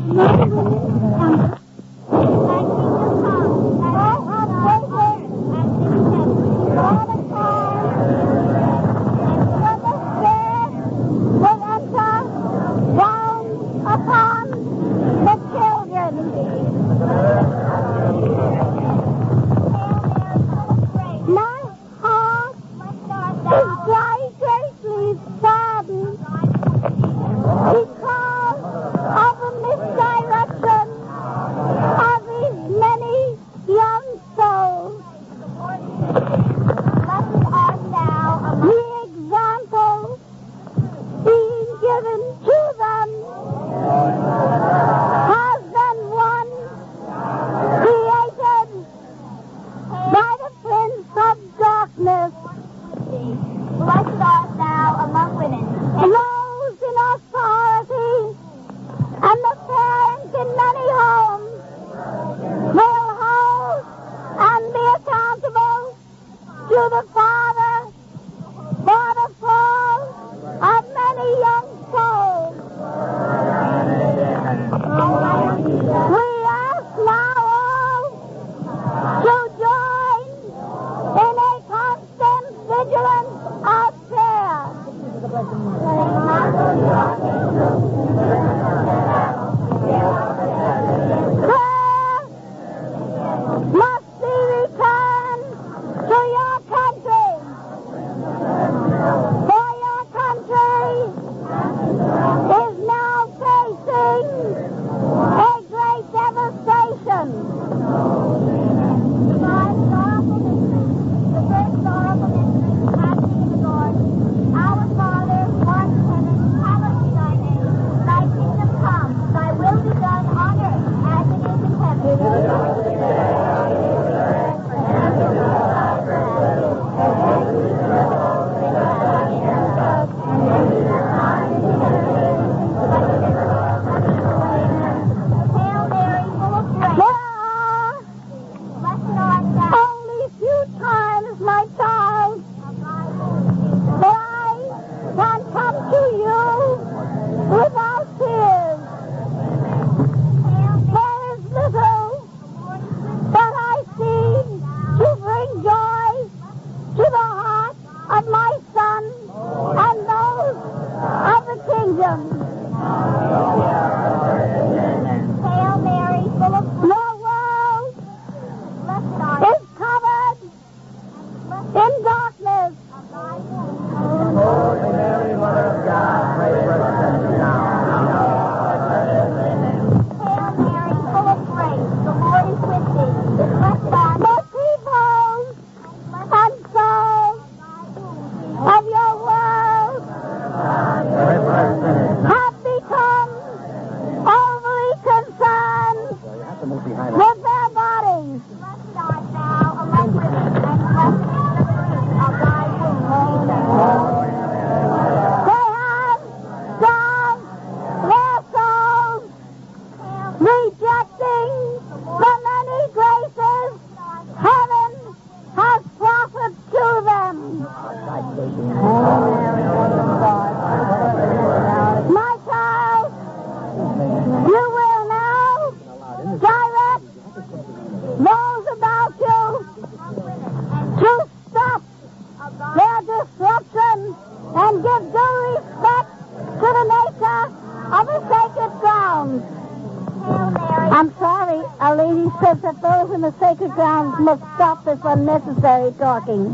Unnecessary talking.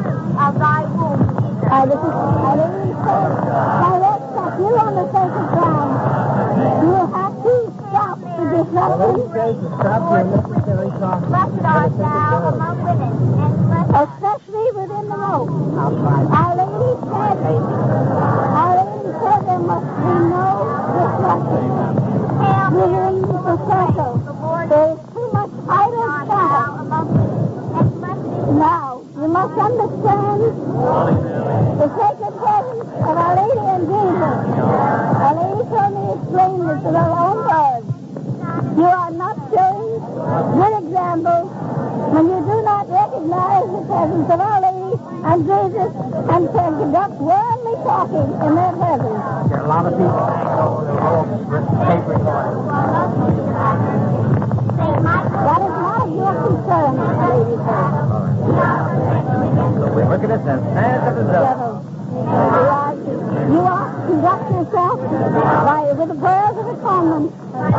Of thy womb, Jesus. This is Eileen says, direct stop. You're on the sacred ground. You will have to stop the disruption. Blessed art thou among women, and blessed especially within the rope. Our Lady said there must be no disruption within the circle. There is too much idle chatter. Now, you must understand the sacred presence of Our Lady and Jesus. Our Lady told me to explain this in her own words. You are not showing good example when you do not recognize the presence of Our Lady and Jesus and can conduct worldly talking in their presence. There are a lot of people who know the paper. commandments.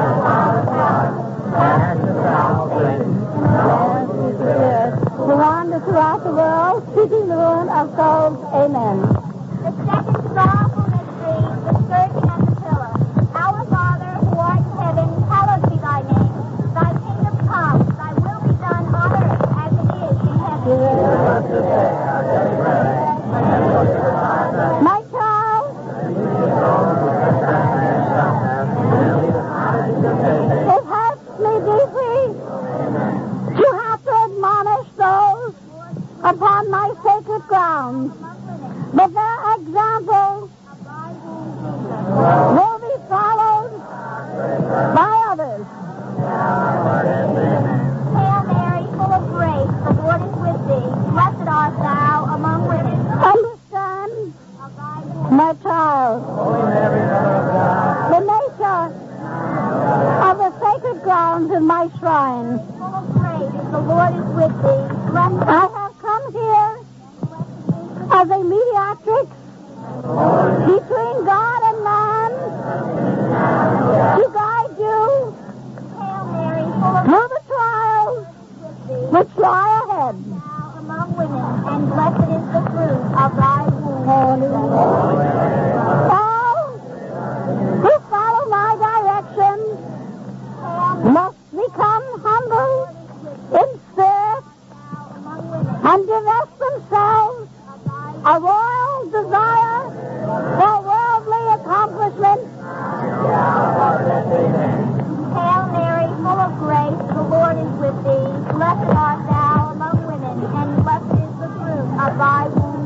To wander throughout the world, seeking the ruin of souls. Amen. The second sorrowful mystery, the scourging and the pillar. Our Father, who art in heaven, hallowed be thy name. Thy kingdom come, thy will be done on earth as it is in heaven. My child, it hurts me deeply to have to admonish those upon my sacred grounds, but their example will be followed by others. Hail Mary, full of grace, the Lord is with thee. Blessed art thou among women. Understand, my child, the nature of the sacred grounds in my shrine. Full of grace, the Lord is with thee. Blessed I have come here as a mediatrix between God and man to guide you Hail Mary, full of through the trials which lie ahead. thou among women, and blessed is the fruit of thy womb. All who follow my directions must become humble in spirit and divest themselves of all desire for worldly accomplishment. Hail Mary, full of grace, the Lord is with thee. Blessed art thou among women, and blessed is the fruit of thy womb.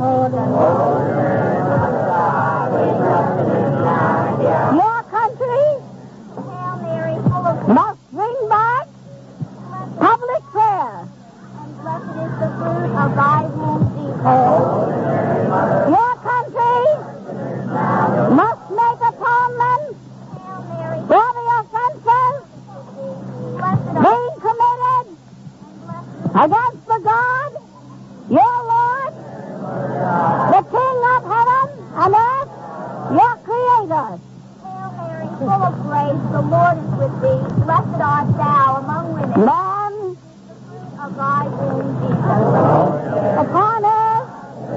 Your country Hail Mary, full of must bring back public prayer. and blessed is the fruit of thy womb, Jesus. Your country must make atonement Hail Mary, for the offenses blessed art being committed against the God, your Lord, the King of heaven and earth, your Creator. Hail Mary, full of grace, the Lord is with thee. Blessed art thou among women, Man of thy womb, Jesus. upon earth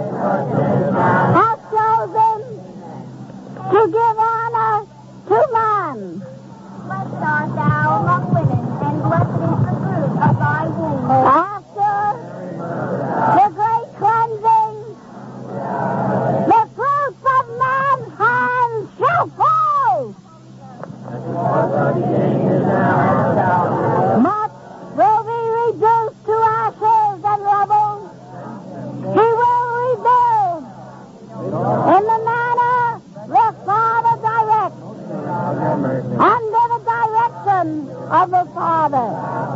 has chosen to give honor to man. Blessed art thou among women, and blessed is the fruit of thy womb. After the great cleansing, the fruits of man's hands shall fall. Much will be reduced to ashes and rubble. He will rebuild in the manner the Father directs, under the direction of the Father.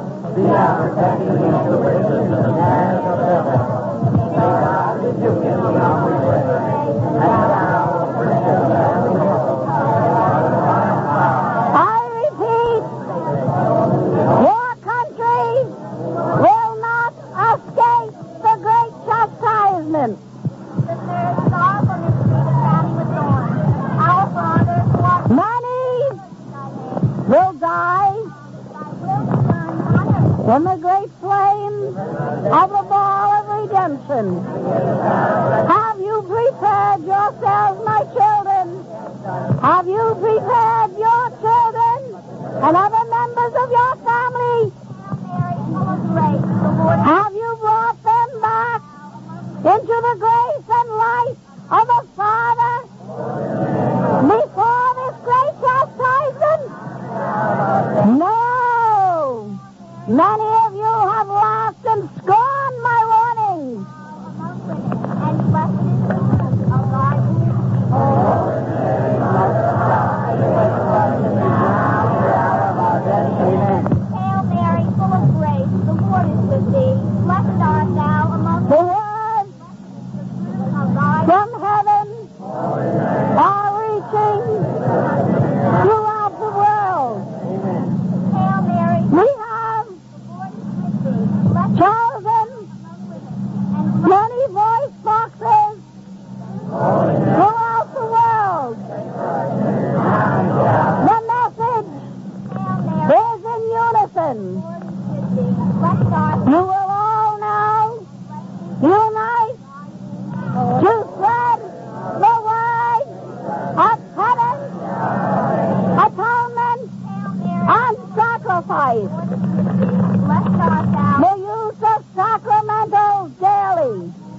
I repeat, your country will not escape the great chastisement. The third sorrowful mystery, the crowning with thorns. Our Father, who art in Many heaven, will die thy will be done on earth. in the great flames of the ball of redemption. Have you prepared yourselves, my children? Have you prepared your children and other members of your family? Hail Mary, full of grace, the Lord is Have you brought them back into the grace and light of the Father before this great chastisement? No! Many of you have laughed and scorned my warnings. among women, and blessed is the fruit of thy womb. Hail Mary, full of grace, the Lord is with thee. Blessed art thou among The women, words of thy from heaven are reaching throughout the world. Hail Mary, We have the Lord heaven. You will all now unite to spread the word of penance, atonement, and sacrifice. The use of sacramentals daily.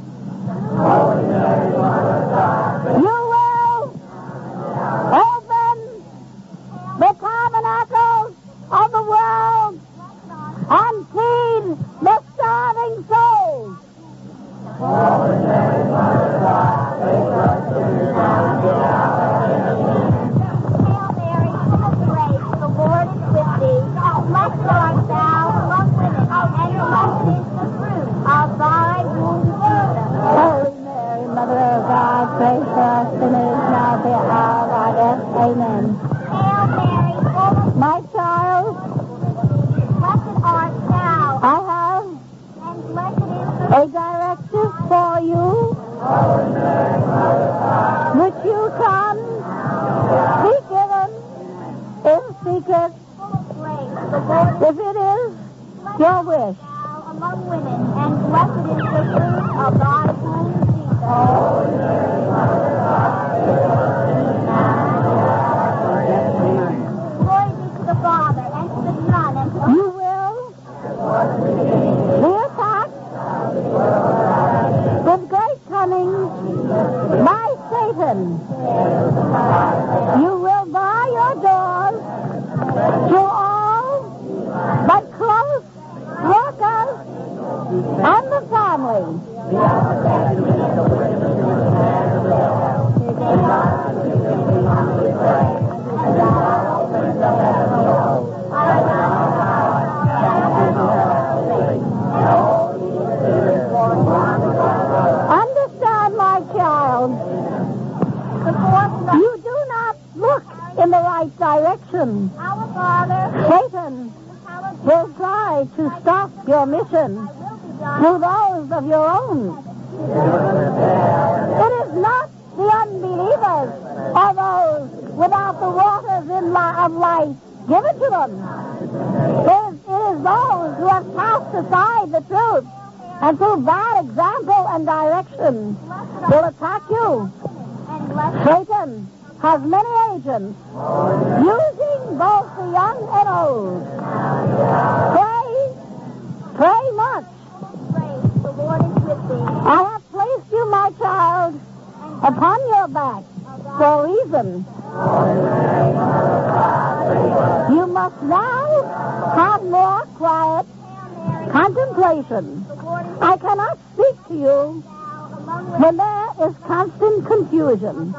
You will open the tabernacles of the world and feed the starving souls. Hail Mary, full of grace, the Lord is with thee. Blessed art thou among women, and blessed is the fruit of thy womb, Jesus. Holy Mary, Mother of God, pray for us sinners now at the hour of our death. Amen. Hail Mary, full of My child, blessed art thou, I have and blessed is the a directive for you, which you can be given in secret, full of grace, the Lord is if it is your wish. thou among women, and blessed is the fruit of thy womb, Jesus. Glory be to the Father, and to the Son, and to the You will be attacked with great cunning by Satan. You will bar your doors to all but close workers and the family. Understand, my child, you do not look in the right direction. Our Father, Satan hallowed will try to stop your mission through those of your own. It is not the unbelievers or those without the waters of life given to them. It is those who have cast aside the truth and through bad example and direction will attack you. and blessed Satan has many agents, using both the young and old. Pray much. grace, the Lord is with thee. I have placed you, my child, upon your back for a reason. You must now have more quiet contemplation. I cannot speak to you when there is constant confusion.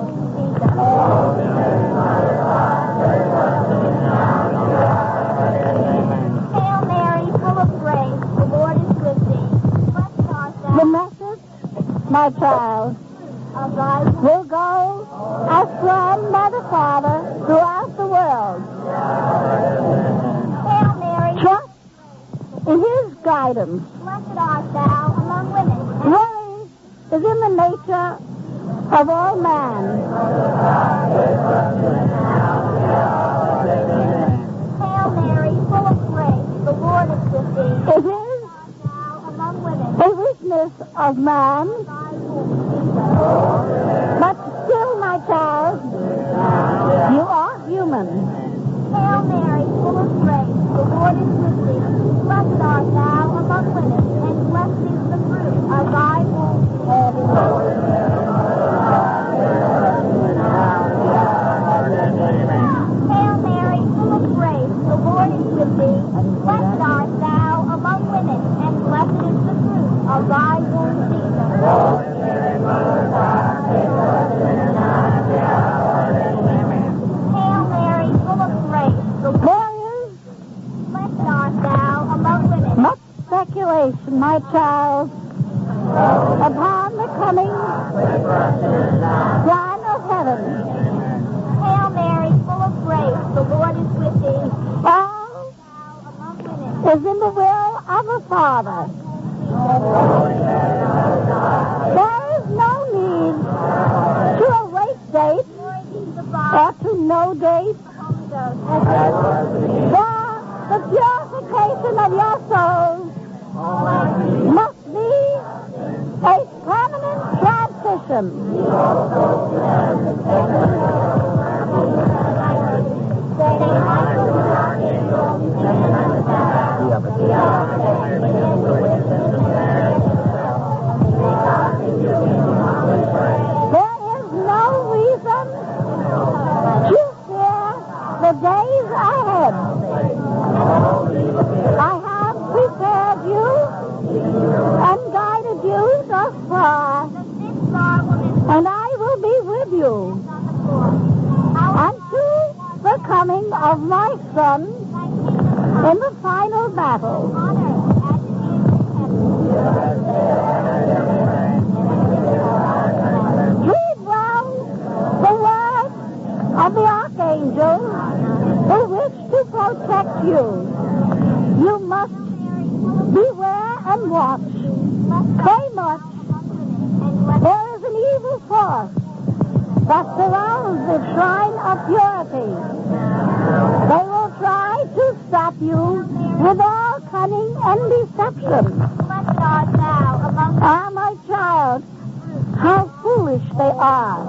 Hail Mary, full of grace, the Lord is with thee. Blessed art The thou message, my child, of thy will go as planned by the Father throughout the world. Hail Mary, Trust in His guidance. blessed art thou among women. Worry is in the nature of all man. Hail Mary, full of grace, the Lord is with thee. It is Thou among women, a weakness of man, thy womb, but still, my child, you are human. Hail Mary, full of grace, the Lord is with thee. Blessed art thou among women, and blessed is the fruit of thy womb. Hail Mary, full of grace, the Lord is with thee. Blessed art thou among women, and blessed is the fruit of thy womb, Jesus. Hail Mary, full of grace, the Lord There is blessed art thou among women. much speculation, my child, upon the coming plan of heaven. Hail Mary, full of grace, the Lord is with thee. All Thou among women, is in the will of the Father. There is no need to await date glory be to the Father, or to know date. Holy Ghost. For the pure salvation of your souls must be a permanent transition. There is no reason to fear the days ahead. I have prepared you and guided you thus far, and I will be with you until the coming of my Son in the final battle. Heed well the words of the archangel who wish to protect you. You must beware and watch. Pray much. There is an evil force that surrounds the shrine of purity. They will try to stop you with all cunning and deception. Ah, my child, how foolish they are.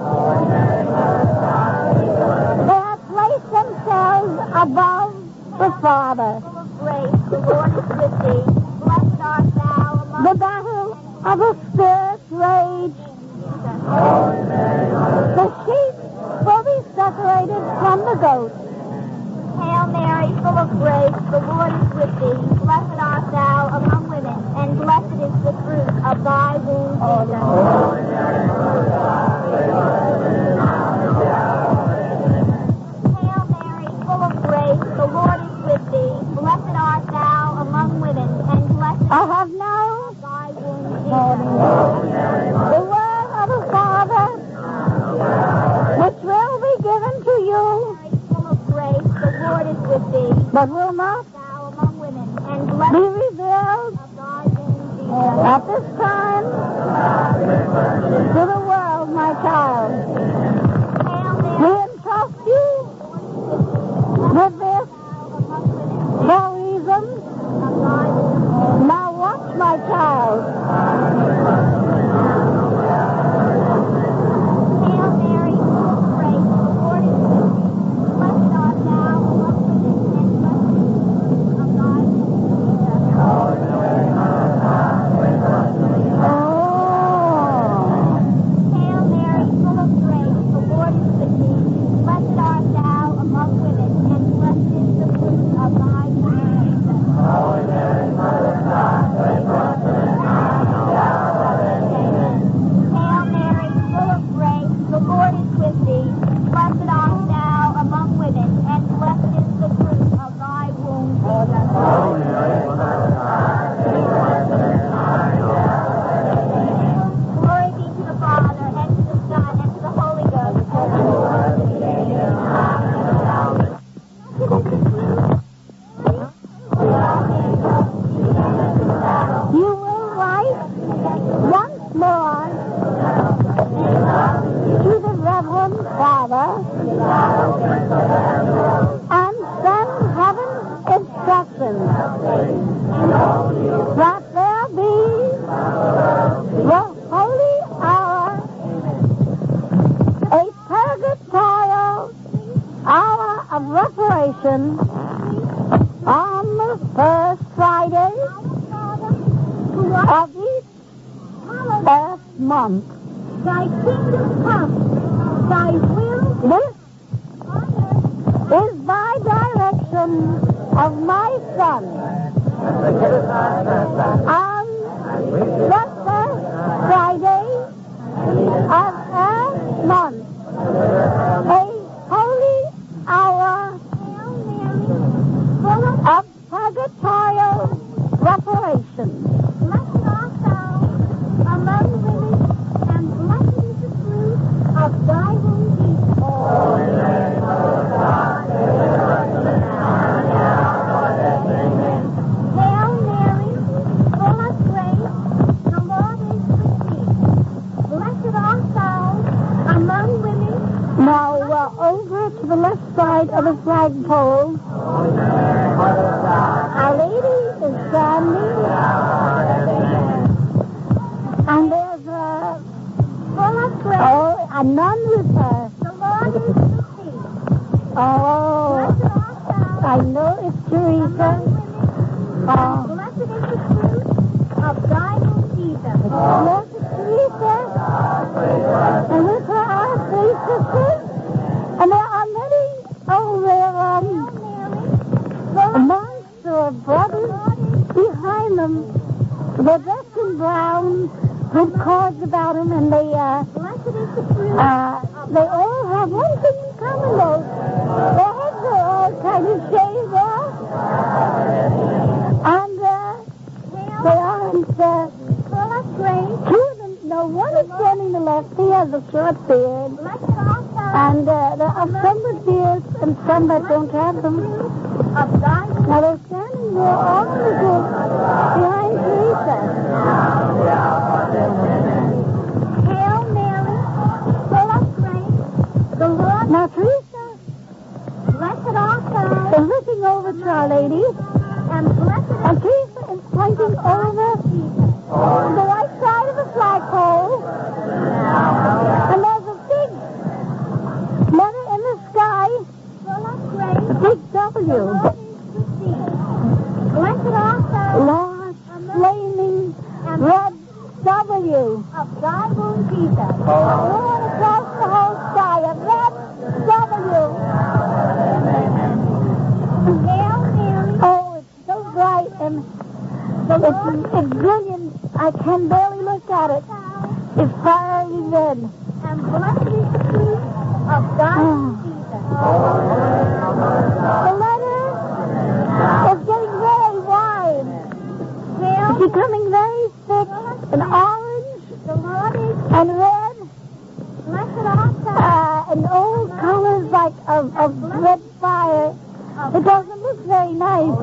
They have placed themselves above the Father. The battle of the Spirit rage. The sheep will be separated from the goats. Hail Mary, full of grace, the Lord is with thee. Blessed art thou among women, and blessed is the fruit of thy womb, Jesus. Hail Mary, full of grace, the Lord is with thee. Blessed art thou among women, and blessed I have now thy womb, the word of the Father, which will be given to you, full of grace, the Lord is with thee. but will not Thou among women, and be blessed revealed of thy womb, Jesus. at this time to the world, my child. Hail Mary, We entrust you with this for reasons. Now watch, my child. Hail Mary, full of grace, the Lord is with thee. Blessed art thou among women, and blessed is the fruit of thy womb, Jesus. Oh. Hail Mary, full of grace, the Lord is with thee. Blessed art thou among women, and blessed is the fruit of thy womb, Jesus. Hail Mary, full of grace, the Lord is with thee. Blessed art thou among women, and blessed is the fruit of thy womb, Jesus. Glory be to the Father, and to the Son, and to the Holy Ghost. You will write once more to the Reverend Father and send heaven's instructions that there be the holy hour, a purgatorial hour of reparation on the first Friday of each earth month. Thy kingdom come, thy will This is by direction of my Son. On the first Friday of earth month, a holy hour of purgatorial reparation. blessed art thou among women, and blessed is the fruit of thy womb, Jesus. Hail Mary, full of grace, the Lord is with thee. Blessed art thou among women. Now over to the left side of the flagpole, Our Lady and none with her. The Lord is with thee. Oh, Blessed art thou I know it's Teresa. among women, Oh, and blessed is the fruit of thy womb, Jesus. yes, it's Teresa. And with her are three sisters. And there are many, monks or brothers behind them. They're dressed in brown with cords about them, and they all have one thing in common, though. Their heads are all kind of shaved off. And they aren't full of grace. Two of them, no, one is standing to the left. He has a short beard. And there are some with beards and some that don't have them. Now they're standing there all in the group behind Teresa. Hail Mary, full of grace, the Lord Now Teresa blessed art thou, is looking over to Our Lady, and blessed is and Teresa is pointing over to the right side of the flagpole. And there's a big letter in the sky, full of grace, a big the W. Lord is with thee. Blessed art thou Large, flaming, red W. of thy womb, Jesus. Going across the whole sky, a red W. Hail Mary, Oh, it's so bright and it's brilliant. I can barely look at it. It's fiery red. and blessed is the fruit of thy womb, Jesus. The letter is getting very wide. Hail, It's becoming very thick and orange the Lord is and red blessed art thou. and old colors like of red fire. It doesn't look very nice.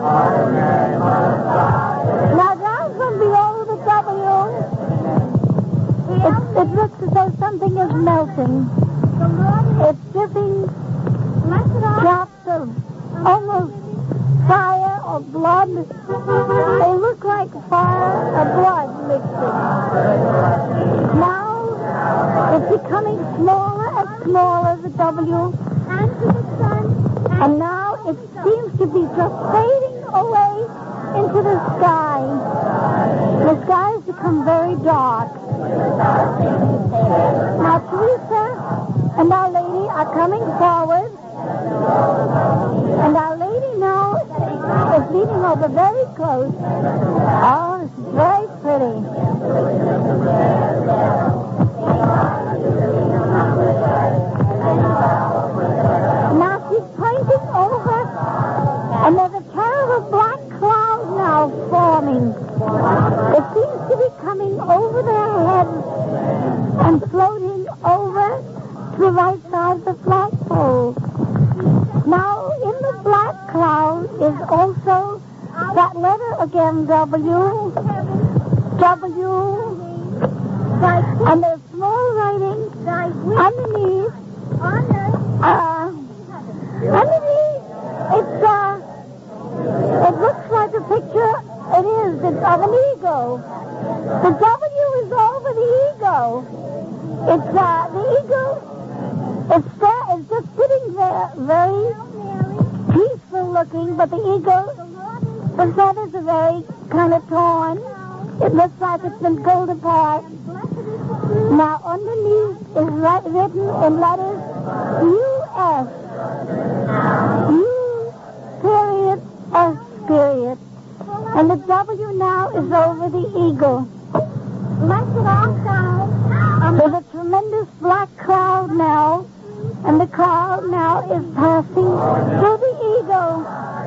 Now down from below the W, it looks as though something is melting. The Lord is It's dripping blessed art drops of almost fire or blood. They look like fire or blood mixing. Now it's becoming smaller and smaller, the W, and to the sun, and now it seems to be just fading away into the sky. The sky has become very dark. Now Teresa and Our Lady are coming forward, and Our Lady now is leaning over very close. Oh, this is very pretty. Now she's pointing over, and there's a terrible black cloud now forming. It seems to be coming over their heads and floating over to the right side of the flagpole. Now, in the black cloud is also that letter again, W, and there's small writing underneath. Underneath, it looks like a picture. It's of an eagle. The W is over the eagle. It's the eagle. It's just sitting there, very peaceful looking, but the eagle, the feathers are very kind of torn. It looks like it's been pulled apart. Now, underneath is written in letters U.S. U period S period. And the W now is over the eagle. blessed art thou. There's a tremendous black cloud now, and the cloud now is passing through the eagle.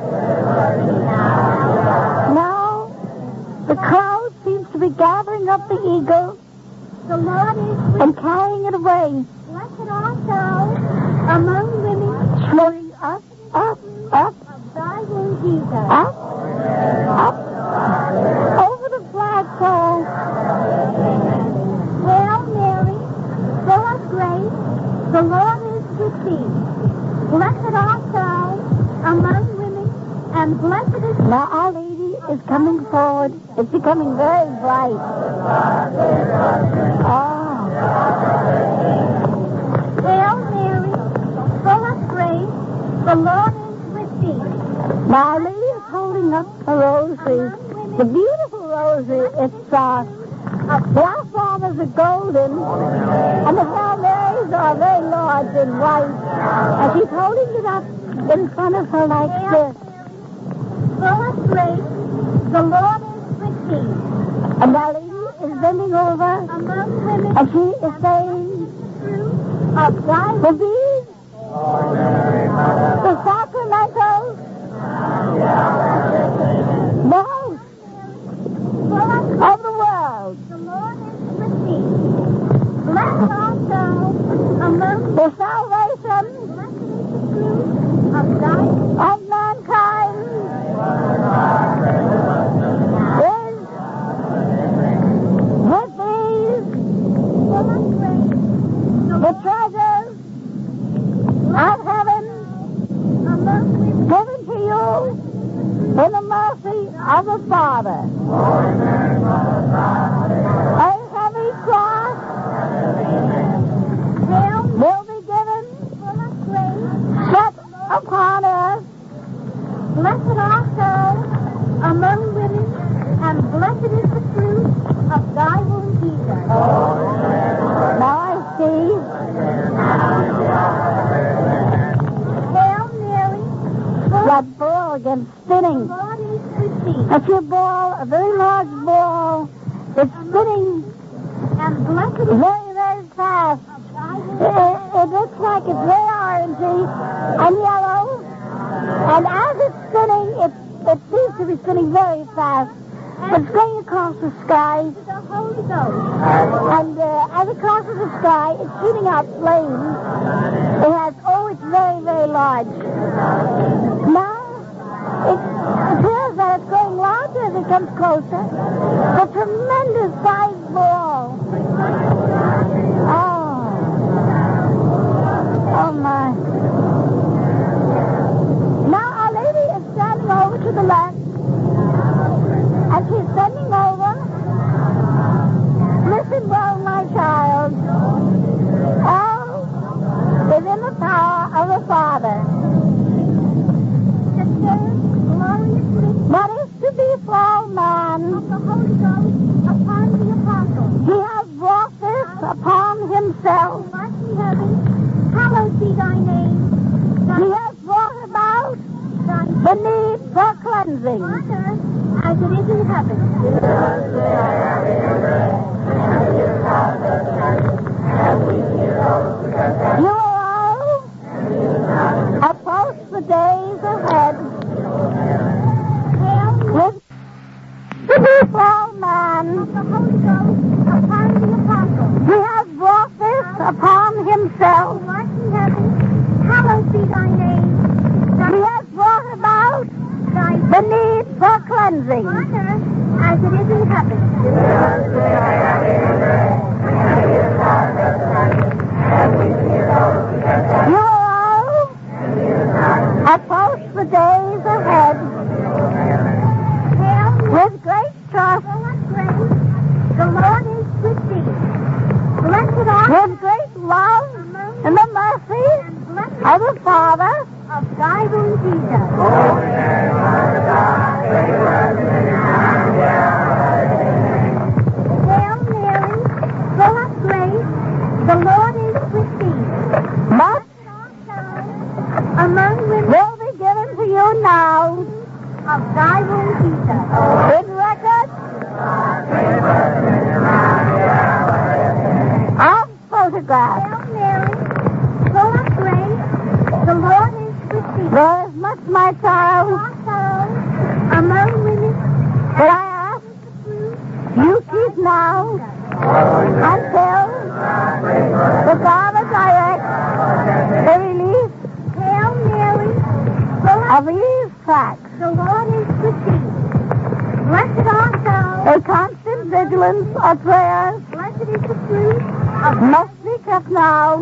Now, the cloud seems to be gathering up the eagle The Lord is and carrying it away, blessed art thou among women, floating up, up, up, of thy womb, Jesus. up, up, over the flagpole. Hail Mary, full of grace, the Lord is with thee. Blessed art thou among women, and blessed is Now Our Lady is coming forward. It's becoming very bright. Oh. Hail Mary, full of grace, the Lord is with thee. My lady is holding up a rosary. The beautiful rosary. It's the Our Fathers are golden, and the Hail Marys are very large and white. And she's holding it up in front of her like this. Full of grace, the Lord is with thee. And my lady is bending over, Among women, and she is saying, of thy the beads, the sacramentals, the host of the world, the Lord is with thee. Blessed also among the salvation of thy of mankind is with these, full of grace, the treasures of heaven among women, given to you in the mercy of the Father. A heavy cross will be given, full of grace, set upon us. blessed also among women, and blessed is the fruit of thy womb, Jesus. Now I see Hail Mary, full that ball against spinning. of God is with thee, That's your ball, a very large ball. It's spinning and blessed is very, very fast. thy womb. It looks like it's very orangey and yellow. And as it's spinning, it seems to be spinning very fast. It's going across the sky. The Holy Ghost. And as it crosses the sky, it's shooting out flames. It's very, very large. Now, it appears that it's going larger as it comes closer. It's a tremendous sized ball. Oh my. Now, Our Lady is standing over to the left, and she's bending over. Listen well, my child. All is in the power of the Father. The third glorious mystery What is to befall man? of the Holy Ghost upon the apostles. He has brought this upon himself. Who art in heaven, hallowed be thy name. He has brought about Thy the need for cleansing. on earth as it is in heaven. You all approach the days ahead Hail Mary, with to befall man. of the Holy Ghost upon the apostles. He has brought this upon himself. Who art in heaven, hallowed be thy name. He has brought about Thy the need for cleansing. on earth as it is in heaven. You all approach the days ahead Hail Mary, with great trust, full of grace, the Lord is with thee. Blessed art with great love, and the mercy and blessed of the Father. of thy womb, Jesus. Hail Mary, full of grace, the Lord is with thee. Much Among women will be given to you now of thy womb, Jesus. in record of photographs. Hail Mary, full of grace, the Lord is with thee. There is much, my child, Also, among women, that I ask you keep now until the Father directs the release Hail Mary, full of of these facts. the Lord is with thee. Blessed also, A constant vigilance of prayers blessed is the fruit of must be kept now.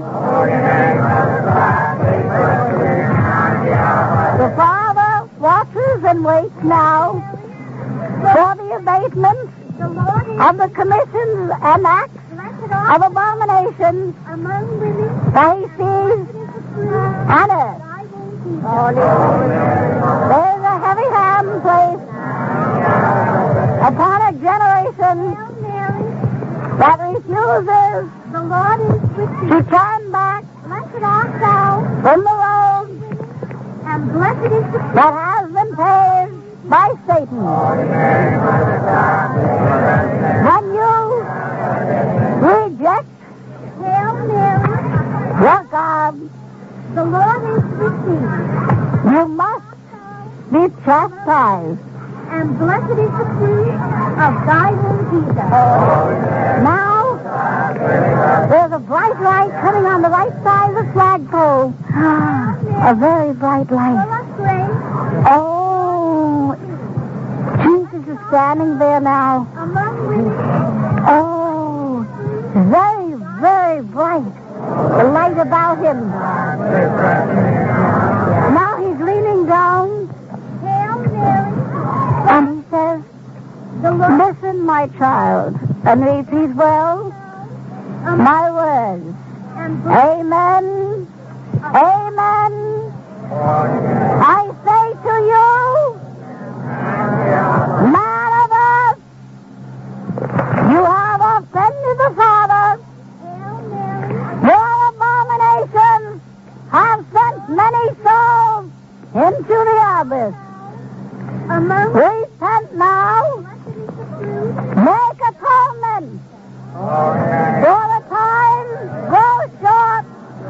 The Father watches and waits now for the abatement the Lord is of the commissions and acts blessed of abominations among women, that he sees on earth. There's a heavy hand placed upon a generation that refuses the Lord is with thee. to turn back Blessed art thou, from the road and blessed is the that has been paved by Satan. When you reject Hail Mary, your God, the Lord is with thee, you must be chastised. and blessed is the fruit of thy womb, Jesus. Now, there's a bright light coming on the right side of the flagpole. A very bright Full light. of grace, Oh, Jesus is standing there now. among women, Oh, very, very bright. The light about him. Now he's leaning down Hail Mary, and he says, the Lord listen, my child, and repeat well my words. and blessed Amen. Amen. I say to you, man of earth, you have offended the Father. Hail Mary, Your abominations have sent many souls into the abyss. among Repent now. blessed is the fruit Make atonement. For the time grows short.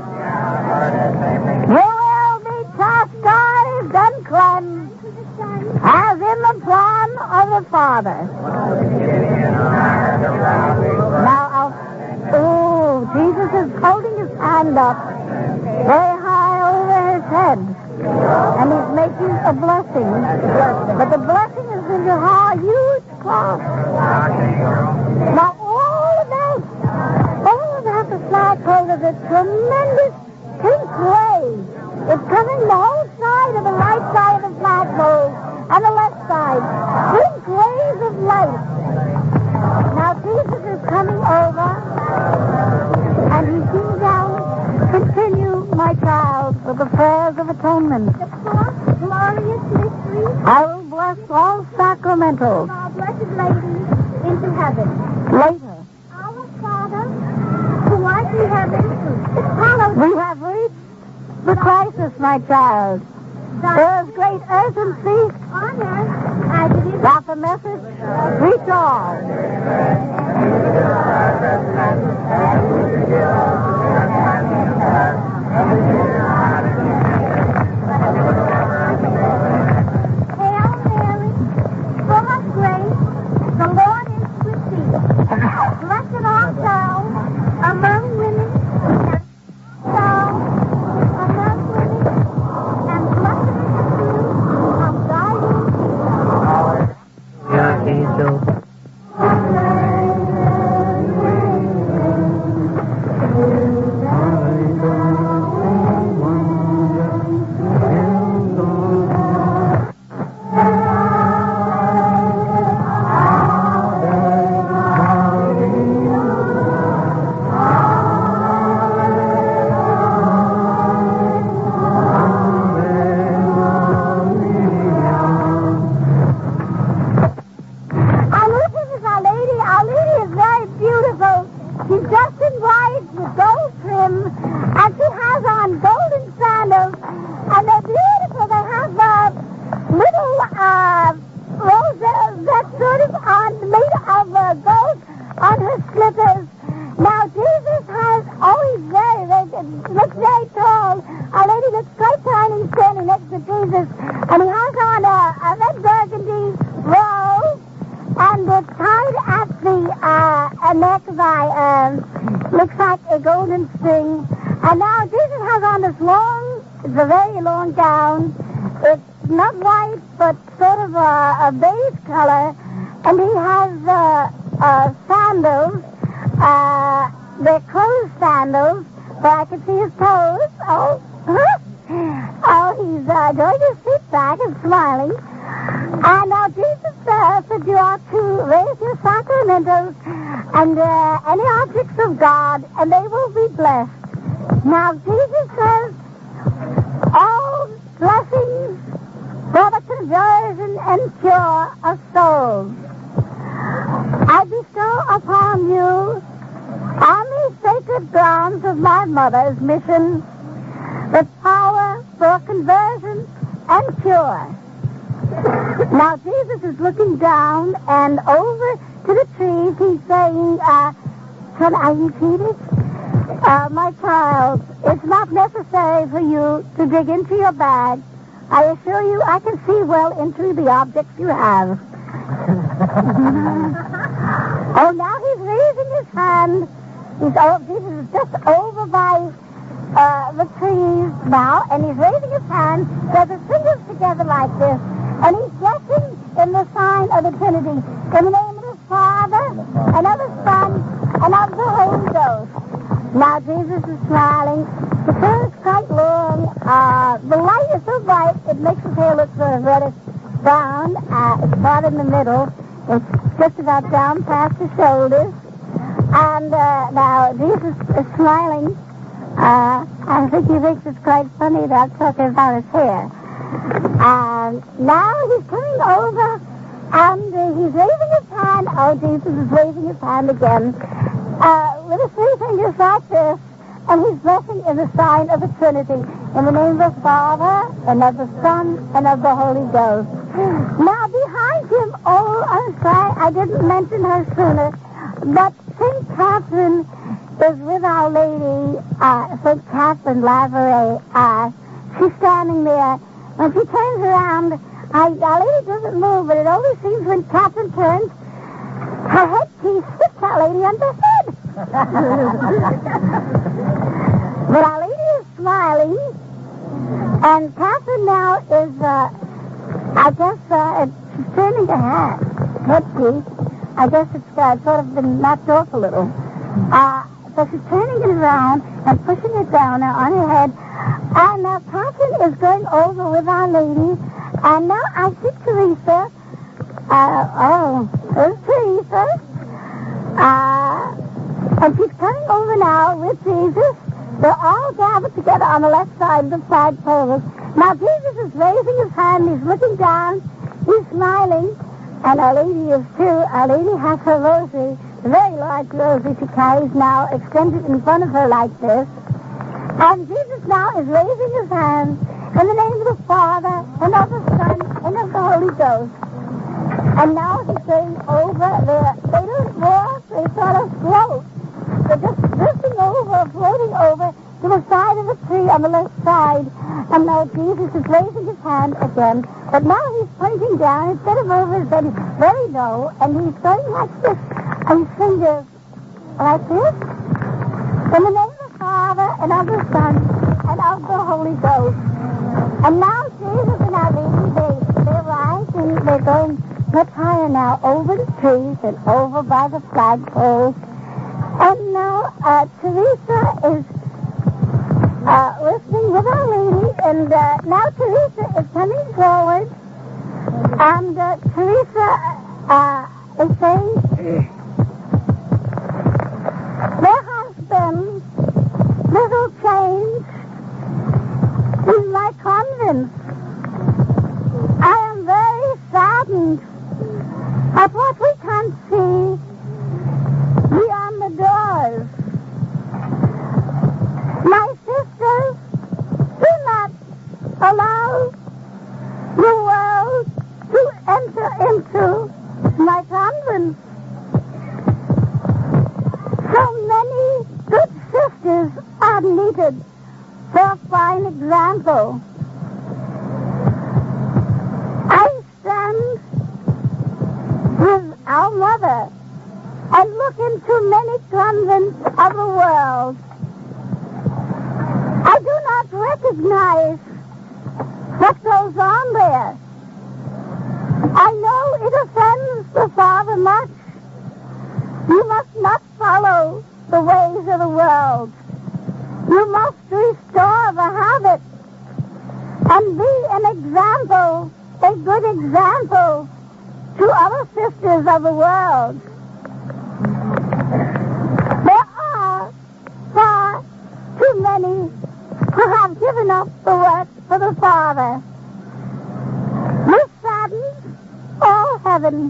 You will be chastised and cleansed to the Son, as in the plan of the Father. Now, Jesus is holding his hand up very high over his head. And he's making a blessing. But the blessing is into a huge cross. Now, all of that the flagpole is a tremendous pink ray. It's covering the whole side of the right side of the flagpole and the left side. Pink rays of light. Now, Jesus is coming over, and he sees down, continue, my child, with the prayers of atonement. the fourth glorious mystery I will bless all sacramentals of our Blessed Lady into heaven. later. Our Father, who art in heaven, hallowed We have reached the crisis, my child. thy There is great urgency on earth as it is that the message reach all. Hail Mary, full of grace, the Lord is with thee. Blessed art thou among women, and thou among women, and blessed is the fruit of thy womb, Jesus. Our Lady is very beautiful. She's dressed in white with gold trim, and she has on golden sandals, and they're beautiful. They have little roses that sort of made of gold on her slippers. Now, Jesus he's very, looks very tall. Our Lady looks quite tiny standing next to Jesus, and he has on a red burgundy robe, and it's tied at the neck by, looks like a golden string. And now Jesus has on this it's a very long gown. It's not white, but sort of a beige color. And he has sandals. They're closed sandals, but I can see his toes. Oh. Oh, he's going to sit back and smiling. And now Jesus said you are to raise your sacramentals and any objects of God, and they will be blessed. Now, Jesus says, all blessings for the conversion and cure of souls I bestow upon you on these sacred grounds of my mother's mission, the power for conversion and cure. Now, Jesus is looking down and over to the trees. He's saying, can I repeat it? My child, it's not necessary for you to dig into your bag. I assure you I can see well into the objects you have. Oh, now he's raising his hand. Jesus is just over by the trees now, and he's raising his hand. He has his fingers together like this, and he's blessing in the sign of the Trinity, in the name of the Father, and of the Son, and of the Holy Ghost. Now Jesus is smiling. The hair is quite long. The light is so bright, it makes his hair look sort of reddish brown. It's not in the middle. It's just about down past the shoulders. And now Jesus is smiling. I think he thinks it's quite funny that I'm talking about his hair. And now he's coming over, and he's raising his hand. Oh, Jesus is raising his hand again. With his three fingers like this, and he's blessing in the sign of the Trinity, in the name of the Father, and of the Son, and of the Holy Ghost. Now, behind him, I'm sorry, I didn't mention her sooner, but St. Catherine is with Our Lady, St. Catherine Laveray. She's standing there. When she turns around, Our Lady doesn't move, but it always seems when Catherine turns, her headpiece hits Our Lady on the head. But Our Lady is smiling, and Catherine now is, I guess, she's turning her headpiece. I guess it's sort of been knocked off a little. So she's turning it around and pushing it down now on her head. And now Catherine is going over with Our Lady. And now I see Teresa. There's Teresa. And she's coming over now with Jesus. They're all gathered together on the left side of the flagpole. Now Jesus is raising his hand. He's looking down. He's smiling. And Our Lady is too. Our Lady has her rosary, a very large rosary she carries now, extended in front of her like this. And Jesus now is raising his hand in the name of the Father, and of the Son, and of the Holy Ghost. And now he's going over there. They don't walk, they sort of float. They're just drifting over, floating over to the side of the tree on the left side. And now Jesus is raising his hand again. But now he's pointing down instead of over his head. He's very low, and he's going like this. And his fingers like this. In the name of the Father, and of the Son, and of the Holy Ghost. And now Jesus and Our Lady, they're rising. They're going much higher now, over the trees and over by the flagpole. And now Teresa is listening with Our Lady, and now Teresa is coming forward, and Teresa is saying, there has been little change in my convent. I am very saddened at what we can see beyond the doors. My sisters do not allow the world to enter into my convent. So many good sisters are needed for a fine example. I stand with our mother and look into many convents of the world. I do not recognize what goes on there. I know it offends the Father much. You must not follow the ways of the world. You must restore the habits and be an example, a good example to other sisters of the world. There are far too many who have given up the work for the Father. This saddens all heaven.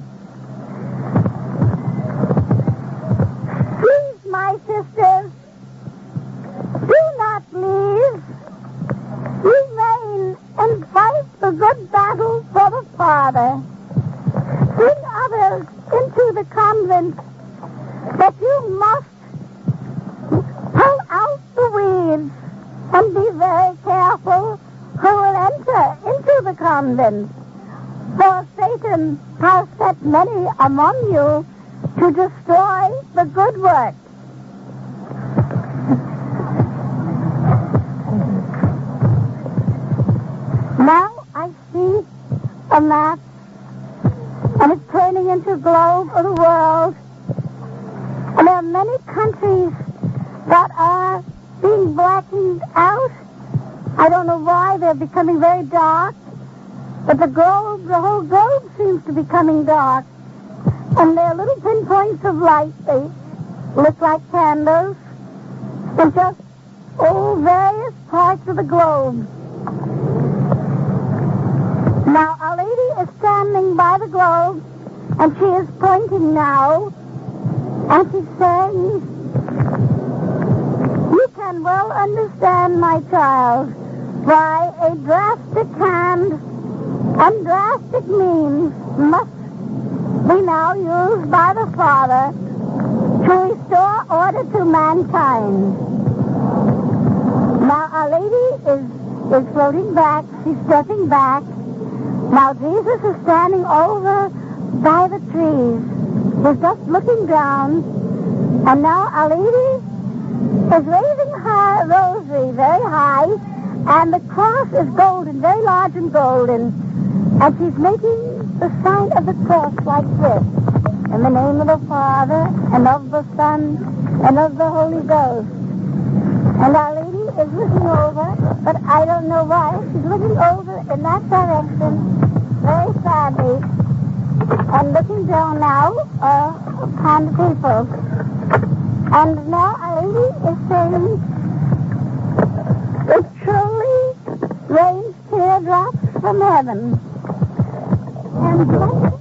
Please, my sisters, do not leave. Remain and fight the good battle for the Father. Bring others into the convent, but you must pull out the weeds and be very careful who will enter into the convent. For Satan has set many among you to destroy the good work. Now I see a map, and it's turning into a globe of the world. And there are many countries that are being blackened out. I don't know why they're becoming very dark, but the whole globe seems to be becoming dark. And there are little pinpoints of light. They look like candles in just various parts of the globe. Now, Our Lady is standing by the globe, and she is pointing now, and she's saying, "You can well understand, my child, why a drastic hand and drastic means must be now used by the Father to restore order to mankind." Now, Our Lady is floating back. She's stepping back. Now, Jesus is standing over by the trees. He's just looking down. And now Our Lady is raising her rosary very high, and the cross is golden, very large and golden. And she's making the sign of the cross like this. In the name of the Father, and of the Son, and of the Holy Ghost. And Our Lady is looking over, but I don't know why. She's looking over in that direction, very sadly, and looking down now upon the people. And now Our Lady is saying, "It truly rains teardrops from heaven." And bless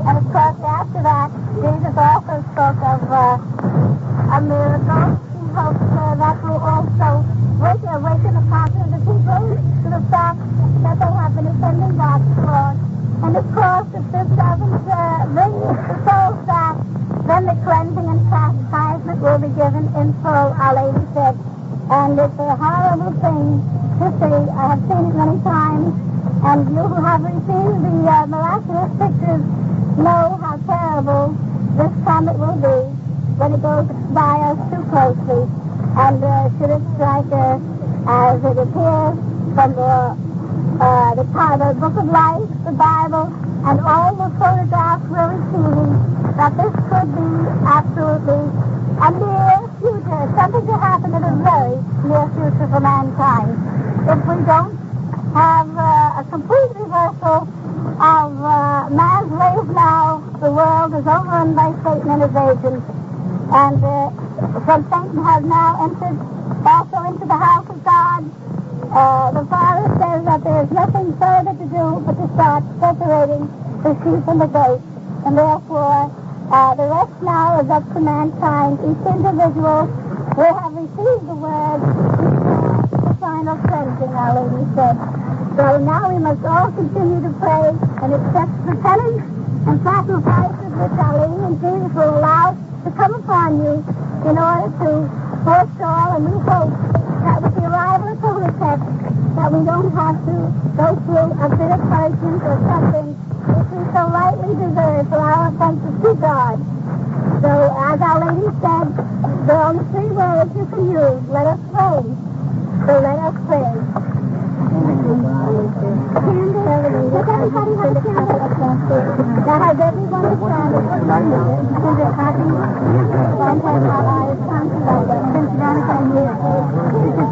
And of course, after that, Jesus also spoke of a miracle. He hopes that will also awaken the conscience of the people to the fact that they have been attending God's Lord. And of course, if this doesn't bring the souls back, then the cleansing and chastisement will be given in full, Our Lady said. And it's a horrible thing to see. I have seen it many times. And you who have received the miraculous pictures know how terrible this comet will be when it goes by us too closely. And should it strike as it appears from the Book of Life, the Bible, and all the photographs we're receiving, that this could be absolutely a near future, something to happen in a very near future for mankind. If we don't have a complete reversal of man's ways now, the world is overrun by Satan and his agents. And since Satan has now entered also into the house of God, the Father says that there is nothing further to do but to start separating the sheep and the goats. And therefore, the rest now is up to mankind. Each individual will have received the word before the final cleansing, Our Lady said. So now we must all continue to pray and accept the penance and sacrifices which Our Lady and Jesus will allow to come upon you in order to forestall a new hope that with the arrival of Holy Text, that we don't have to go through a bit of punishment or something which we so lightly deserve for our offenses to God. So as Our Lady said, there are only 3 words you can use. Let us pray. So let us pray. Does everybody have a candle? Now has everyone a candle? Is it happy? One has our eyes, Since Veronica and you.